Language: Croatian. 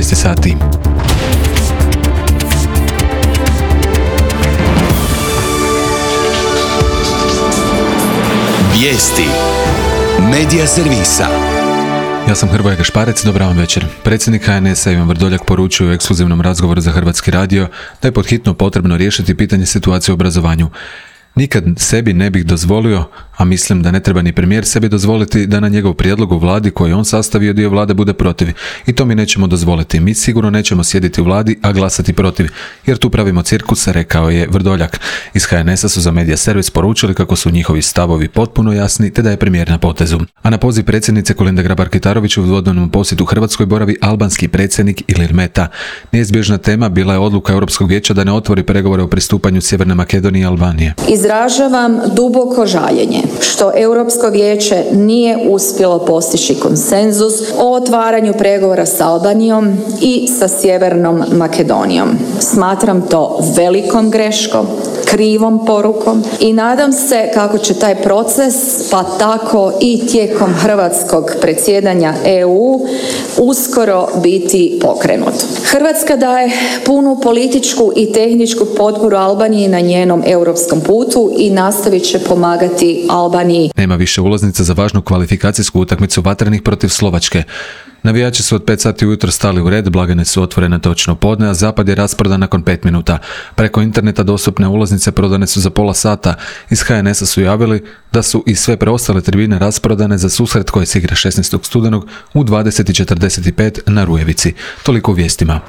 13 sati. Vijesti Medija servisa. Ja sam Hrvoje Gašparec, dobar vam večer. Predsjednik HNS-a Ivan Vrdoljak poručio u ekskluzivnom razgovoru za Hrvatski radio da je pod hitno potrebno riješiti pitanje situacije u obrazovanju. Nikad sebi ne bih dozvolio, a mislim da ne treba ni premijer sebi dozvoliti, da na njegov prijedlog u vladi koji on sastavio dio vlade bude protiv. I to mi nećemo dozvoliti. Mi sigurno nećemo sjediti u vladi, a glasati protiv, jer tu pravimo cirkus, rekao je Vrdoljak. Iz HNS-a su za Medija servis poručili kako su njihovi stavovi potpuno jasni, te da je premijer na potezu. A na poziv predsjednice Kolinde Grabar-Kitarović u dvodnevnom posjetu Hrvatskoj boravi albanski predsjednik Ilir Meta. Neizbježna tema bila je odluka Europskog vijeća da ne otvori pregovore o pristupanju Sjeverne Makedonije i Albanije. Izražavam duboko žaljenje što Europsko vijeće nije uspjelo postići konsenzus o otvaranju pregovora s Albanijom i sa Sjevernom Makedonijom. Smatram to velikom greškom, krivom porukom i nadam se kako će taj proces, pa tako i tijekom hrvatskog predsjedanja EU, uskoro biti pokrenut. Hrvatska daje punu političku i tehničku potporu Albaniji na njenom europskom putu i nastavit će pomagati Albaniji. Nema više ulaznica za važnu kvalifikacijsku utakmicu Vatrenih protiv Slovačke. Navijači su od 5 sati ujutro stali u red, blagajne su otvorene točno podne, a zapad je rasprodan nakon 5 minuta. Preko interneta dostupne ulaznice prodane su za pola sata. Iz HNS-a su javili da su i sve preostale tribine rasprodane za susret koji se igra 16. studenog u 20:45 na Rujevici. Toliko u vijestima.